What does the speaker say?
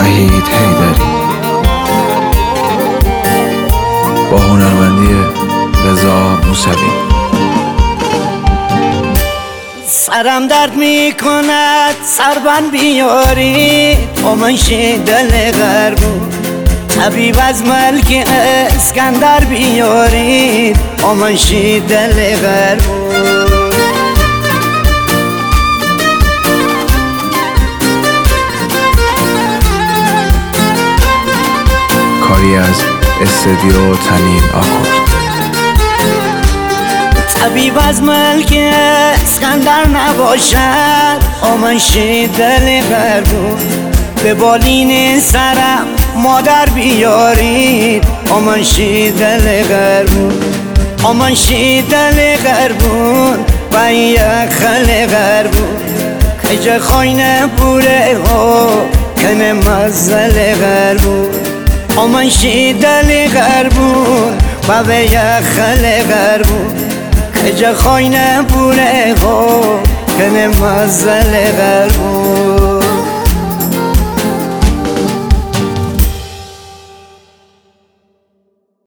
وحید حیدری با هنرمندی رضا موسوی. سرم درد می کند سربند بیارید آمنشی دل غربو، طبیب از ملک اسکندر بیارید آمنشی دل غربو. کاری از استودیو تنین آکورد. طبیب از ملک اسکندر نباشد آمنشی دل غربو، به بالین سرم مادر بیارید آمنشی دل غربو. آمنشی دل غربون و یخل غربون، کجا خاینه بوره ها کنه مزل غربون. آمنشی دل غربون و یخل غربون، کجا خاینه بوره ها کنه مزل غربون.